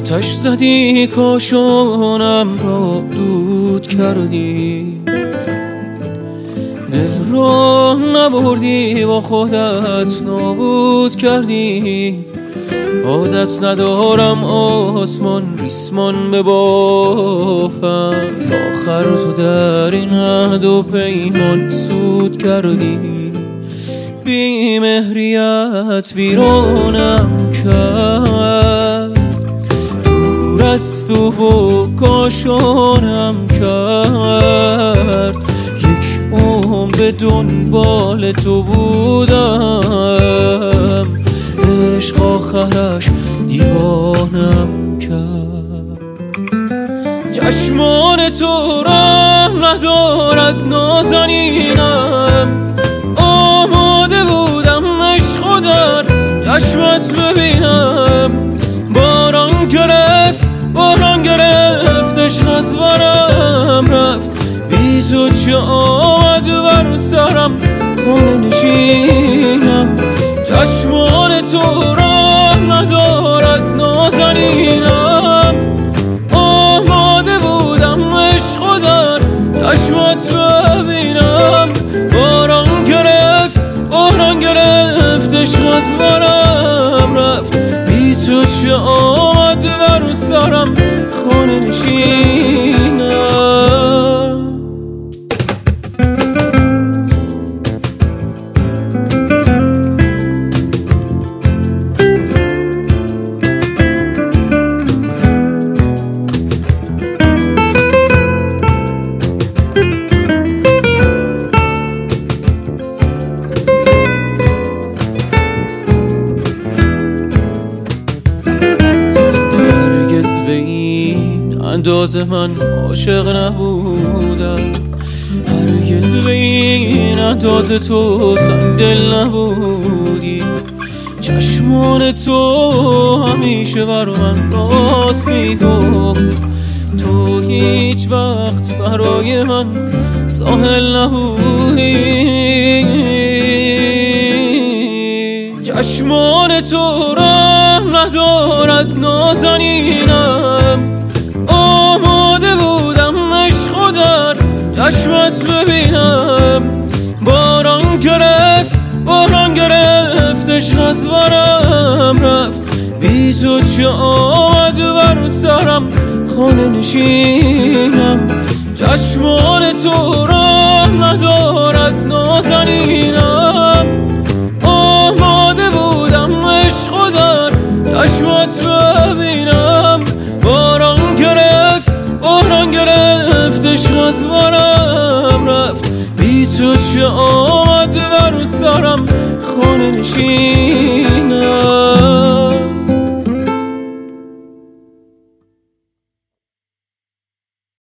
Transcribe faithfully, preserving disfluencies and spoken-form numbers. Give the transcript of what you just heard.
آتش زدی کاشانم را دود کردی، دل را نبردی با خودت نابود کردی. عادت ندارم آسمان ریسمان ببافم، آخر تو در این عهد و پیمان سود کردی. بی مهریت ویرانم کرد، دور از تو و کاشانم کرد. یک عمر به دنبال تو بودم، عشق آخرش دیوانم کرد. چشمان تو رحم ندارد نازنینم، آماده بودم عشق در چشمت ببینم. باران گرفت باران گرفت عشق از برم رفت، بی تو چه آمد بر سرم خانه نشینم. چشمان تو رحم ندارد نازنینم، آماده بودم عشق در چشمت ببینم. باران گرفت باران گرفت عشق از برم رفت، بی تو چه آمد بر سرم خانه نشینم. اندازه من عاشق نبودم، هرگز به این اندازه تو سنگدل نبودی. چشمان تو همیشه بر من راست میگفت، تو هیچ وقت برای من ساحل نبودی. چشمان تو رحم ندارد نازنینم، آماده بودم عشق در چشمت ببینم. باران گرفت باران گرفت عشق از برم رفت، بی تو چه آمد بر سرم خانه نشینم. چشمان تو رحم ندارد نازنینم، آماده بودم عشق در چشمت ببینم. باران گرفت باران گرفت عشق از برم رفت، بی تو چه آمد بر سرم خانه نشین.